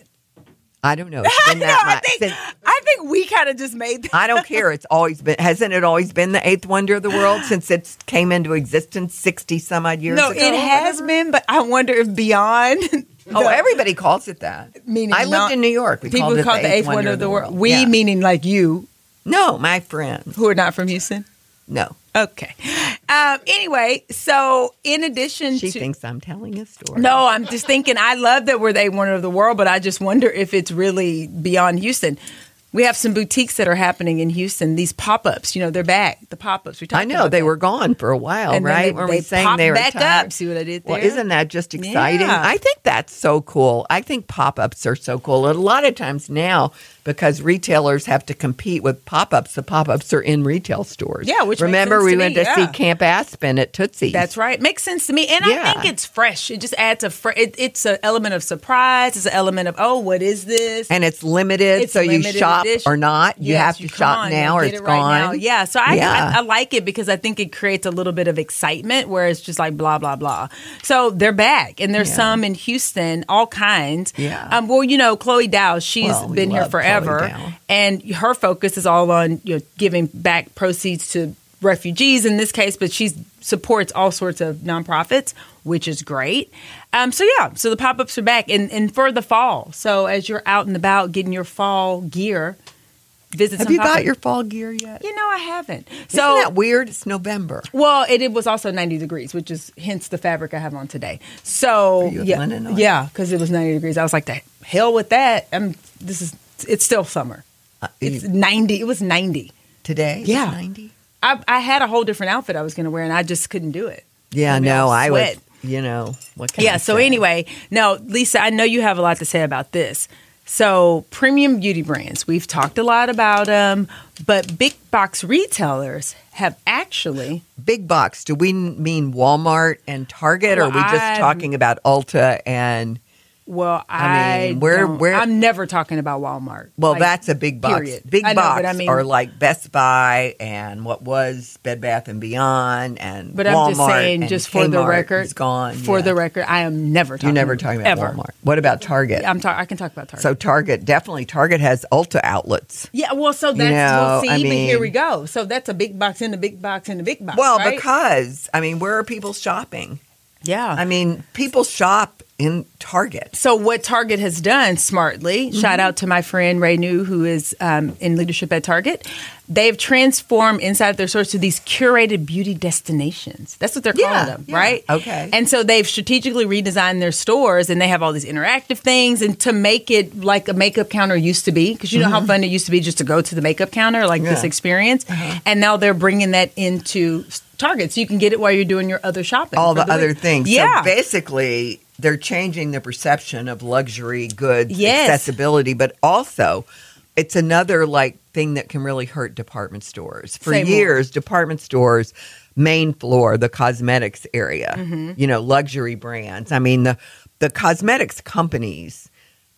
I don't know. It's been no, that I much think, since- I think we kind of just made that. I don't care. It's always been, hasn't it always been the eighth wonder of the world since it came into existence sixty some odd years No, ago? it has been, but I wonder if beyond. Oh, the- everybody calls it that. Meaning I lived not- in New York. We people called it call the it the eighth wonder of the world. We, Yeah. meaning like you, No, my friends. who are not from Houston. No. Okay. Um, anyway, so in addition She to. thinks I'm telling a story. No, I'm just thinking, I love that we're the eighth wonder of the world, but I just wonder if it's really beyond Houston. We have some boutiques that are happening in Houston. These pop-ups, you know, they're back. The pop-ups. We talked I know about they that. were gone for a while, And then right? they- Were they we saying popped they were back tired? up. See what I did Well, there? isn't that just exciting? Yeah. I think that's so cool. I think pop-ups are so cool. And a lot of times now, because retailers have to compete with pop-ups, the pop-ups are in retail stores. Yeah, which makes remember sense we to went me, to see yeah. Camp Aspen at Tootsie's. That's right. Makes sense to me. And I Yeah. think it's fresh. It just adds a fre- it, it's an element of surprise. It's an element of, oh, what is this? And it's limited, It's so you limited shop edition. or not. You Yes, have to you shop can't. now You'll or get it's it right gone. now. Yeah, so I, Yeah. I I like it because I think it creates a little bit of excitement where it's just like blah blah blah. So they're back, and there's Yeah. some in Houston, all kinds. Yeah. Um. Well, you know, Chloe Dow, she's Well, we been here love Chloe forever, Dow. and her focus is all on you know giving back proceeds to refugees in this case, but she supports all sorts of nonprofits, which is great. Um, so yeah, so the pop-ups are back, and, and for the fall. So as you're out and about getting your fall gear, visit. Have some you got pop-up- your fall gear yet? You know, I haven't. Isn't So that weird? It's November. well, it, it was also ninety degrees, which is hence the fabric I have on today. So Are you with yeah, linen on? yeah, because it was ninety degrees. I was like, the hell with that. I'm. This is. It's still summer. Uh, It's ninety. It was ninety. Today? It's Yeah. ninety? I, I had a whole different outfit I was going to wear, and I just couldn't do it. Yeah, I mean, no, I'll I was, sweat. you know, what can Yeah. I So say? anyway, no, Lisa, I know you have a lot to say about this. So premium beauty brands, we've talked a lot about them, but big box retailers have actually. Big box, do we mean Walmart and Target, or are Well, we just I'm- talking about Ulta and, Well, I I, mean, where- don't- where- I'm never talking about Walmart. well, Like, that's a big box. period. Big I know, box but I mean- are like Best Buy and what was Bed Bath and Beyond and But Walmart I'm just saying, and just for the Kmart record, is gone. For yeah. the record, I am never talking. You're never talking about ever. Walmart. What about Target? I'm ta- I can talk about Target. So Target, definitely Target has Ulta outlets. yeah, well, so that's know, well, see, I but here mean- we go. So that's a big box in a big box in a big box. Well, right? because, I mean, where are people shopping? yeah, I mean, people shop in Target. So what Target has done smartly, Mm-hmm. shout out to my friend Ray New, who is um, in leadership at Target. They've transformed inside their stores to these curated beauty destinations. That's what they're Yeah, calling them, yeah. right? Okay. And so they've strategically redesigned their stores, and they have all these interactive things, and to make it like a makeup counter used to be, because you know how fun it used to be just to go to the makeup counter, like this Mm-hmm. Yeah. experience. Uh-huh. And now they're bringing that into Target, so you can get it while you're doing your other shopping. All for the other week. things. Yeah. So basically, they're changing the perception of luxury goods Yes. accessibility, but also it's another like thing that can really hurt department stores. For Say more. years, department stores main floor, the cosmetics area, Mm-hmm. you know, luxury brands. I mean, the the cosmetics companies,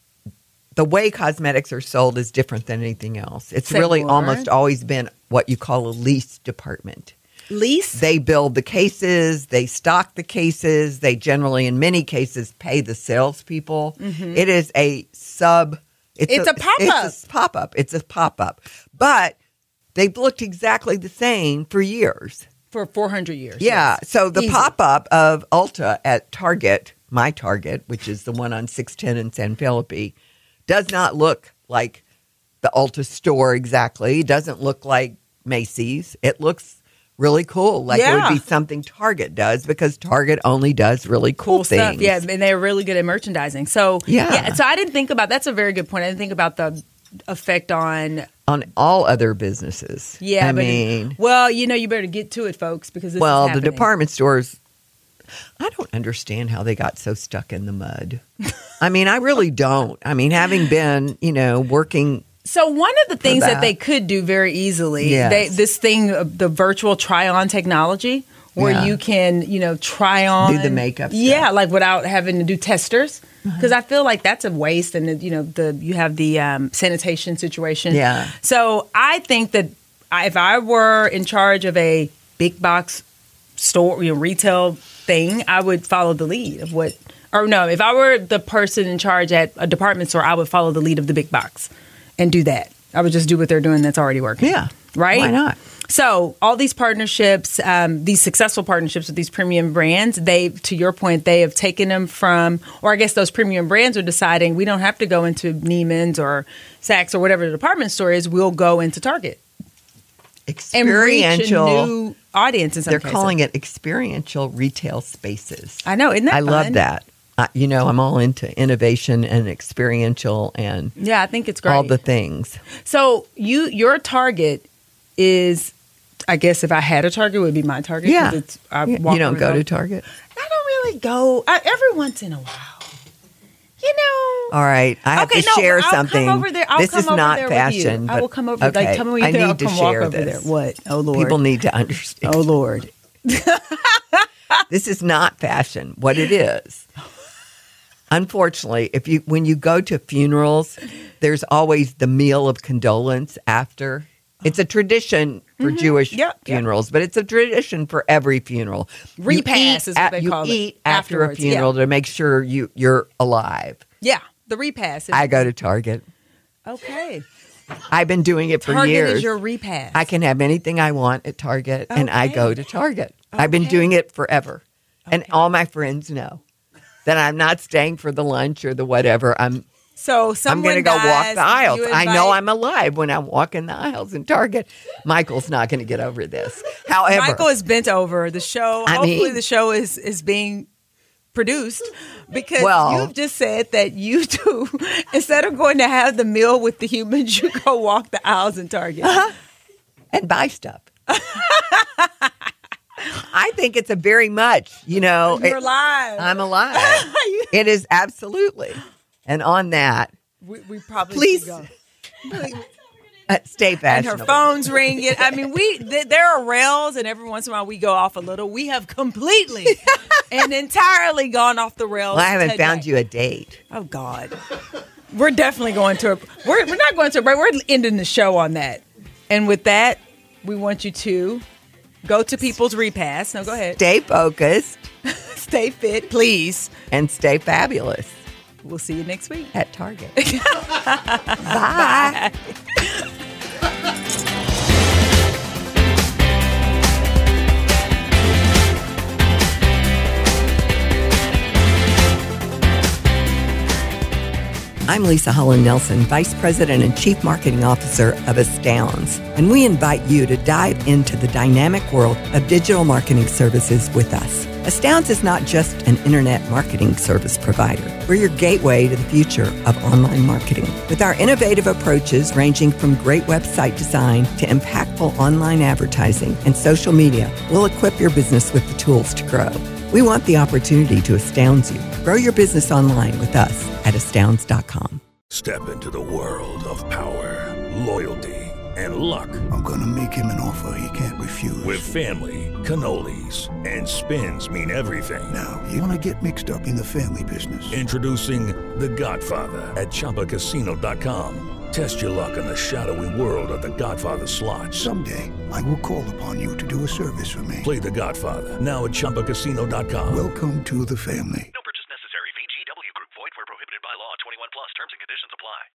the way cosmetics are sold is different than anything else. It's Say really more. almost always been what you call a lease department. Lease? They build the cases, they stock the cases, they generally, in many cases, pay the salespeople. It is a sub. It's a pop-up. It's a pop up. It's a pop up. But they've looked exactly the same for years. For four hundred years. Yeah. yes. So the Easy. pop up of Ulta at Target, my Target, which is the one on six ten in San Felipe, does not look like the Ulta store exactly. It doesn't look like Macy's. It looks really cool. Like it Yeah. would be something Target does, because Target only does really cool, cool things. stuff. Yeah, and they're really good at merchandising. So Yeah. So I didn't think about that's a very good point. I didn't think about the effect on On all other businesses. yeah. I but mean, well, you know, you better get to it, folks, because this well, is the happening. department stores, I don't understand how they got so stuck in the mud. I mean, I really don't. I mean, having been, you know, working. So one of the things that. that. they could do very easily, Yes. they, this thing, uh, the virtual try-on technology, where Yeah. you can, you know, try on. Do the makeup stuff. Yeah, like without having to do testers. Because I feel like that's a waste. And, you know, the you have the um, sanitation situation. Yeah. So I think that I, if I were in charge of a big box store, you know, retail thing, I would follow the lead of what, or no, if I were the person in charge at a department store, I would follow the lead of the big box and do that. I would just do what they're doing that's already working. Yeah. Right? Why not? So all these partnerships, um, these successful partnerships with these premium brands, they, to your point, they have taken them from, or I guess those premium brands are deciding we don't have to go into Neiman's or Saks or whatever the department store is. We'll go into Target and reach a Experiential. new audience in some They're cases. calling it experiential retail spaces. I know, isn't that I love fun? that. I, you know, I'm all into innovation and experiential and Yeah, I think it's great. all the things. So you, your target is, I guess if I had a Target, it would be my Target. 'cause Yeah. It's, I You, walk you don't over go and to Target? I don't really go I, every once in a while. You know. All right. I have Okay, to no, share I'll come something. over there. I'll this come is over not there with fashion. you. I but- will come over. Okay. Like, tell me when you I think I'll need to come walk share over this. there. What? Oh Lord. People need to understand. Oh Lord. This is not fashion. What it is. Unfortunately, if you when you go to funerals, there's always the meal of condolence after. It's a tradition for Jewish Yep, yep. funerals, but it's a tradition for every funeral. You Repast eat is what at- they you call it. eat after a Afterwards, yeah. funeral to make sure you you're alive. Yeah. The repass. Is, I go to Target. Okay. I've been doing it for Target years. is your repass. I can have anything I want at Target, and I Okay. go to Target. I've been Okay. doing it forever, and all my friends know that I'm not staying for the lunch or the whatever. I'm So I'm someone going to go walk dies, the aisles. you I know invite- I'm alive when I'm walking the aisles in Target. Michael's not going to get over this. However, Michael is bent over. The show. I hopefully, mean- the show is is being produced because Well- you've just said that you do instead of going to have the meal with the humans, you go walk the aisles in Target. Uh-huh. and buy stuff. I think it's a very much, you know. You're it- alive. I'm alive. It is absolutely. And on that, we, we probably please should go. uh, stay And fashionable. her phone's ringing. I mean, we th- there are rails, and every once in a while we go off a little. We have completely and entirely gone off the rails. Well, I haven't today. found you a date. Oh God, we're definitely going to. A, we're we're not going to a break. We're ending the show on that. And with that, we want you to go to People's Repass. No, go ahead. Stay focused Stay fit, please. and stay fabulous We'll see you next week. at Target. Bye. I'm Lisa Holland Nelson, Vice President and Chief Marketing Officer of Astounds, and we invite you to dive into the dynamic world of digital marketing services with us. Astounds is not just an internet marketing service provider. We're your gateway to the future of online marketing. With our innovative approaches ranging from great website design to impactful online advertising and social media, we'll equip your business with the tools to grow. We want the opportunity to astound you. Grow your business online with us at astounds dot com. Step into the world of power, loyalty, and luck. I'm gonna make him an offer he can't refuse. With family, cannolis, and spins mean everything. Now, you wanna get mixed up in the family business. Introducing The Godfather at Chumba Casino dot com. Test your luck in the shadowy world of The Godfather slot. Someday, I will call upon you to do a service for me. Play The Godfather now at Chumba Casino dot com. Welcome to the family.